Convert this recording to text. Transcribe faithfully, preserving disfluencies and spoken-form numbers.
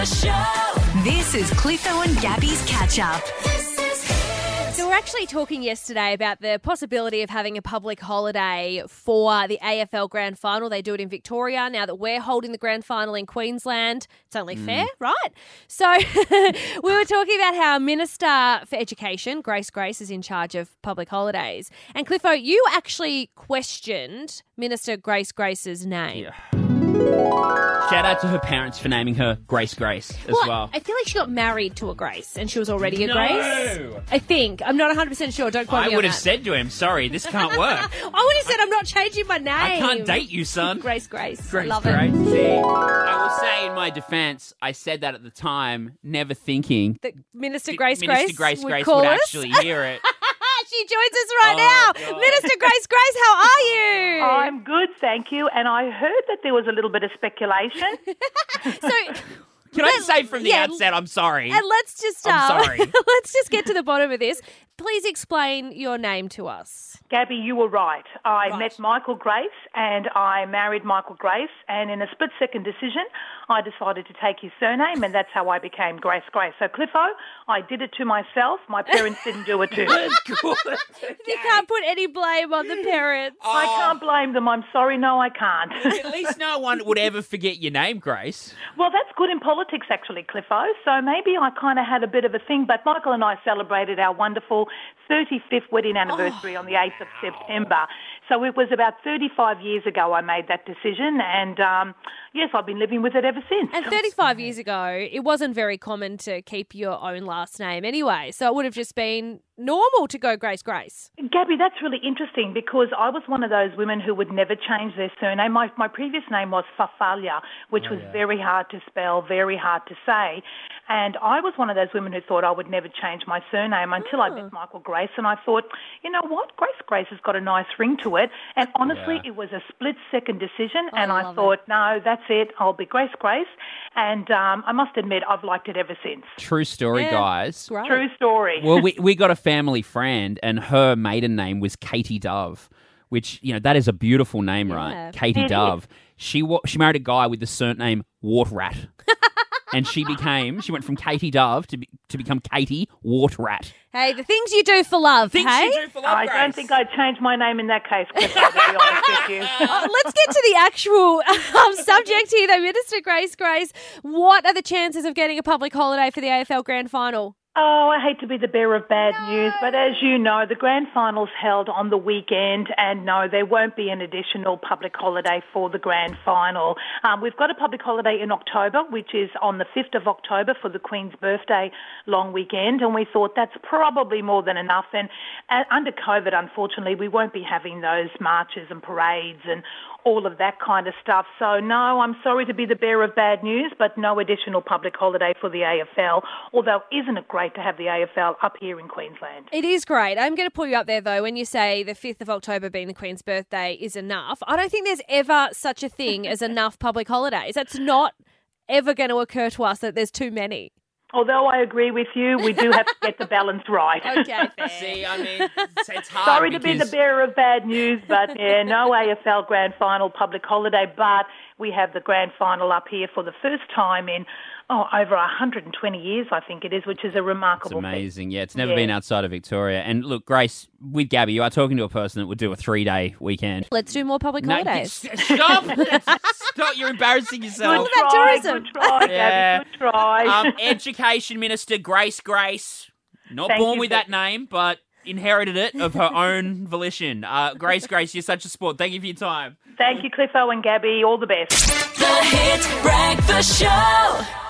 Breakfast Show. This is Cliffo and Gabby's Catch Up. So we're actually talking yesterday about the possibility of having a public holiday for the A F L Grand Final. They do it in Victoria. Now that we're holding the Grand Final in Queensland, it's only mm. fair, right? So we were talking about how Minister for Education, Grace Grace, is in charge of public holidays. And Cliffo, you actually questioned Minister Grace Grace's name. Yeah. Shout out to her parents for naming her Grace Grace as well. well. I feel like she got married to a Grace and she was already a no. Grace. I think. I'm not one hundred percent sure. Don't quote I me on would have that. said to him, sorry, this can't work. I would have said, I'm not changing my name. I can't date you, son. Grace Grace. Grace Love Grace. it. See, I will say in my defence, I said that at the time, never thinking that Minister Grace Minister Grace, Grace would, Grace call would us. actually hear it. She joins us right Oh, now. God. Minister Grace Grace, how are you? I'm good, thank you. And I heard that there was a little bit of speculation. So, Can I just say from the yeah, outset, I'm sorry. and let's just I'm uh, sorry. let's just get to the bottom of this. Please explain your name to us. Gabby, you were right. I Right. met Michael Grace and I married Michael Grace, and in a split-second decision, I decided to take his surname, and that's how I became Grace Grace. So, Cliffo, I did it to myself. My parents didn't do it to me. You can't put any blame on the parents. I can't blame them. I'm sorry. No, I can't. At least no one would ever forget your name, Grace. Well, that's good in politics, actually, Cliffo. So maybe I kind of had a bit of a thing, but Michael and I celebrated our wonderful thirty-fifth wedding anniversary oh, on the eighth of September. So it was about thirty-five years ago I made that decision, and um, yes, I've been living with it ever since. And thirty-five years ago, it wasn't very common to keep your own last name anyway, so it would have just been normal to go Grace Grace. Gabby, that's really interesting because I was one of those women who would never change their surname. My, my previous name was Fafalia, which oh, was yeah. very hard to spell, very hard to say. And I was one of those women who thought I would never change my surname until oh. I met Michael Grace. And I thought, you know what, Grace Grace has got a nice ring to it. And honestly, yeah. it was a split-second decision. I and I thought, it. no, that's it. I'll be Grace Grace. And um, I must admit, I've liked it ever since. True story, yeah, guys. Great. True story. Well, we, we got a family friend, and her maiden name was Katie Dove, which, you know, that is a beautiful name, yeah. right? Katie it Dove. Is. She wa- she married a guy with the surname Wartrat. And she became, she went from Katie Dove to be, to become Katie Wartrat. Hey, the things you do for love, Things hey? you do for love, I Grace. don't think I'd change my name in that case, Chris, I'll be honest with you. Uh, let's get to the actual um, subject here, though. Minister Grace Grace, what are the chances of getting a public holiday for the A F L Grand Final? Oh, I hate to be the bearer of bad No. news, but as you know, the grand final's held on the weekend, and no, there won't be an additional public holiday for the grand final. Um, we've got a public holiday in October, which is on the fifth of October for the Queen's birthday long weekend, and we thought that's probably more than enough. And uh, under COVID, unfortunately, we won't be having those marches and parades and all of that kind of stuff. So, no, I'm sorry to be the bearer of bad news, but no additional public holiday for the A F L, although isn't it great to have the A F L up here in Queensland? It is great. I'm going to pull you up there, though, when you say the fifth of October being the Queen's birthday is enough. I don't think there's ever such a thing as enough public holidays. That's not ever going to occur to us that there's too many. Although I agree with you, we do have to get the balance right. Okay, fair. See, I mean, it's, it's hard. Sorry to because... be the bearer of bad news, but yeah, no A F L Grand Final public holiday, but we have the Grand Final up here for the first time in, oh, over one hundred twenty years, I think it is, which is a remarkable It's amazing. Yeah, it's never Yeah. been outside of Victoria. And look, Grace, with Gabby, you are talking to a person that would do a three-day weekend. Let's do more public No, holidays. s- stop! Stop! You're embarrassing Good yourself. about try, tourism? good try, Yeah. Gabby, good try. Um, Education Minister Grace Grace, not Thank born you with for- that name, but inherited it of her own volition. Uh, Grace Grace, you're such a sport. Thank you for your time. Thank you, Cliffo and Gabby. All the best. The Hit Breakfast Show.